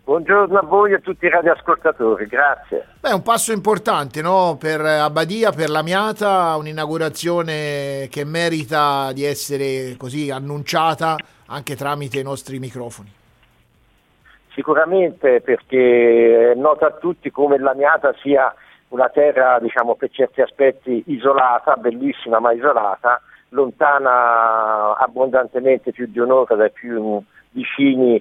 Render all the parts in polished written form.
Buongiorno a voi e a tutti i radioascoltatori, grazie. Beh, un passo importante, no? Per Abbadia, per l'Amiata, un'inaugurazione che merita di essere così annunciata anche tramite i nostri microfoni. Sicuramente, perché è noto a tutti come l'Amiata sia una terra, diciamo, per certi aspetti isolata, bellissima ma isolata, lontana abbondantemente più di un'ora dai più vicini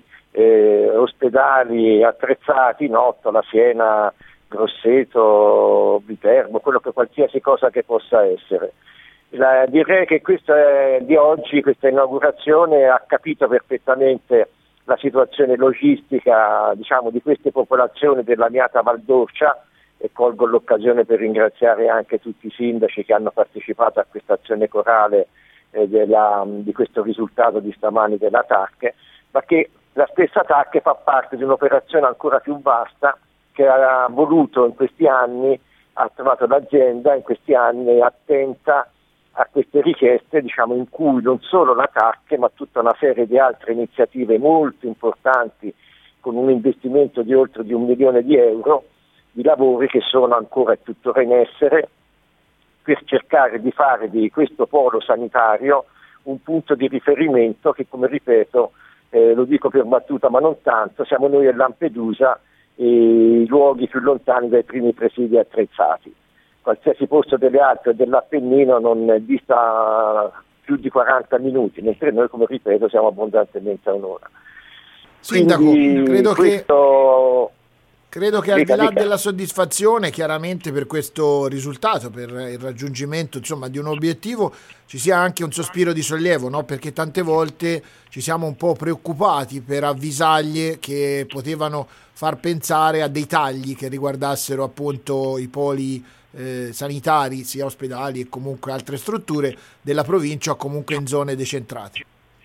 ospedali attrezzati, Nottola, Siena, Grosseto, Viterbo, qualsiasi cosa che possa essere. Direi che questa di oggi, questa inaugurazione, ha capito perfettamente la situazione logistica, diciamo, di queste popolazioni dell'Amiata Val d'Orcia, e colgo l'occasione per ringraziare anche tutti i sindaci che hanno partecipato a questa azione corale di questo risultato di stamani della TAC, ma che la stessa TAC fa parte di un'operazione ancora più vasta che ha voluto in questi anni, ha trovato l'azienda in questi anni attenta a queste richieste, diciamo, in cui non solo la TAC ma tutta una serie di altre iniziative molto importanti con un investimento di oltre di 1 milione di euro di lavori che sono ancora tuttora in essere per cercare di fare di questo polo sanitario un punto di riferimento che, come ripeto, lo dico per battuta ma non tanto, siamo noi a Lampedusa i luoghi più lontani dai primi presidi attrezzati. Qualsiasi posto delle Alpi o dell'Appennino non dista più di 40 minuti, mentre noi, come ripeto, siamo abbondantemente a un'ora. Sindaco, quindi credo che al di là della soddisfazione chiaramente per questo risultato, per il raggiungimento, insomma, di un obiettivo, ci sia anche un sospiro di sollievo, no? Perché tante volte ci siamo un po' preoccupati per avvisaglie che potevano far pensare a dei tagli che riguardassero appunto i poli sanitari, sia ospedali e comunque altre strutture della provincia o comunque in zone decentrate.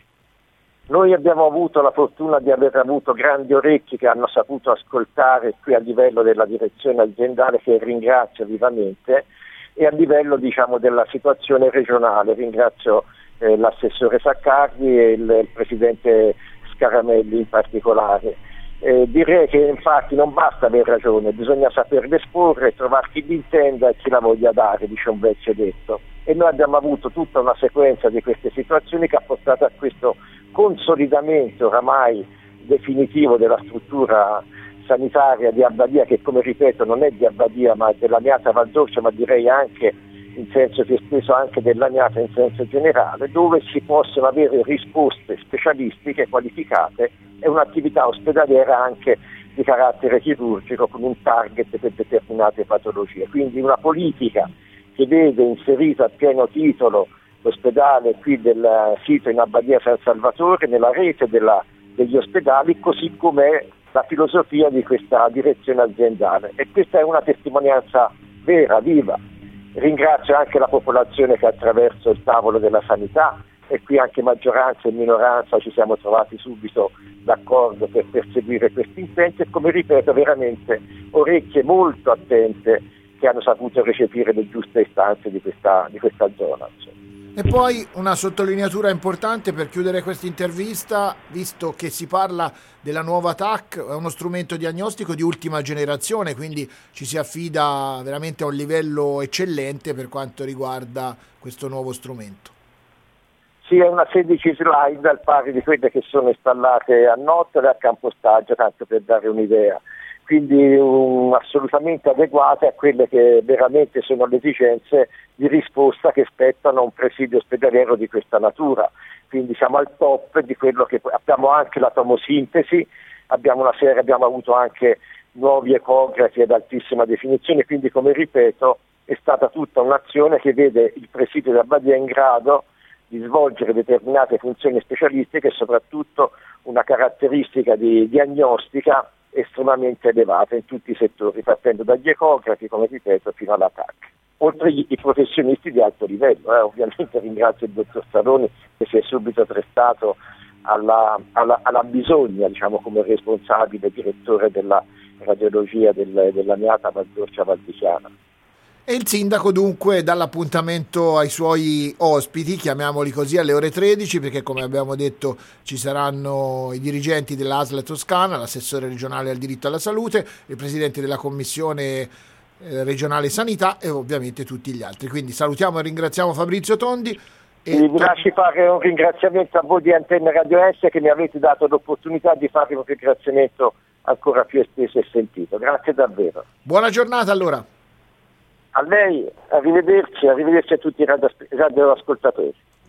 Noi abbiamo avuto la fortuna di aver avuto grandi orecchi che hanno saputo ascoltare qui a livello della direzione aziendale, che ringrazio vivamente, e a livello, diciamo, della situazione regionale. Ringrazio l'assessore Saccardi e il presidente Scaramelli in particolare. Direi che infatti non basta aver ragione, bisogna saperle esporre, trovare chi li intenda e chi la voglia dare, dice un vecchio detto. E noi abbiamo avuto tutta una sequenza di queste situazioni che ha portato a questo consolidamento oramai definitivo della struttura sanitaria di Abbadia, che, come ripeto, non è di Abbadia ma dell'Amiata Val d'Orcia, ma direi anche in senso più esteso anche dell'Amiata in senso generale, dove si possono avere risposte specialistiche qualificate e un'attività ospedaliera anche di carattere chirurgico con un target per determinate patologie. Quindi una politica che vede inserito a pieno titolo l'ospedale qui del sito in Abbadia San Salvatore nella rete degli ospedali, così com'è la filosofia di questa direzione aziendale, e questa è una testimonianza vera, viva. Ringrazio anche la popolazione che attraverso il tavolo della sanità, e qui anche maggioranza e minoranza ci siamo trovati subito d'accordo per perseguire questi intenti, e, come ripeto, veramente orecchie molto attente che hanno saputo recepire le giuste istanze di questa zona. E poi una sottolineatura importante per chiudere questa intervista, visto che si parla della nuova TAC, è uno strumento diagnostico di ultima generazione, quindi ci si affida veramente a un livello eccellente per quanto riguarda questo nuovo strumento. Sì, è una 16 slide al pari di quelle che sono installate a Nottola e a Campostagio, tanto per dare un'idea. Quindi assolutamente adeguate a quelle che veramente sono le esigenze di risposta che spettano a un presidio ospedaliero di questa natura. Quindi siamo al top di quello che abbiamo, anche la tomosintesi, abbiamo avuto anche nuovi ecografi ad altissima definizione, quindi, come ripeto, è stata tutta un'azione che vede il presidio di Abbadia in grado di svolgere determinate funzioni specialistiche e soprattutto una caratteristica di diagnostica estremamente elevata in tutti i settori, partendo dagli ecografi, come ripeto, fino alla TAC. Oltre i professionisti di alto livello, ovviamente ringrazio il dottor Saloni che si è subito prestato alla bisogna, diciamo, come responsabile direttore della radiologia dell'Amiata Val d'Orcia Valdichiana. E il sindaco dunque dà l'appuntamento ai suoi ospiti, chiamiamoli così, alle ore 13, perché come abbiamo detto ci saranno i dirigenti dell'ASL Toscana, l'assessore regionale al diritto alla salute, il presidente della commissione regionale sanità e ovviamente tutti gli altri. Quindi salutiamo e ringraziamo Fabrizio Tondi. Mi lasci fare un ringraziamento a voi di Antenne Radio S che mi avete dato l'opportunità di fare un ringraziamento ancora più esteso e sentito. Grazie davvero. Buona giornata allora. A lei, arrivederci a tutti i radioascoltatori.